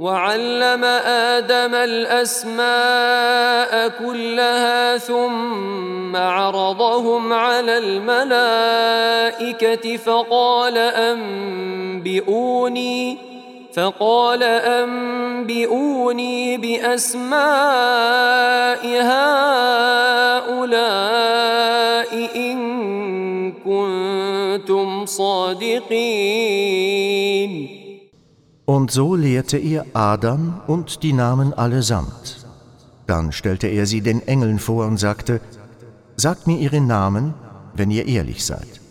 وعلم آدم الأسماء كلها ثم عرضهم على الملائكة فقال أنبئوني بأسماء هؤلاء إن كنتم صادقين. Und so lehrte er Adam und die Namen allesamt. Dann stellte er sie den Engeln vor und sagte: Sagt mir ihre Namen, wenn ihr ehrlich seid.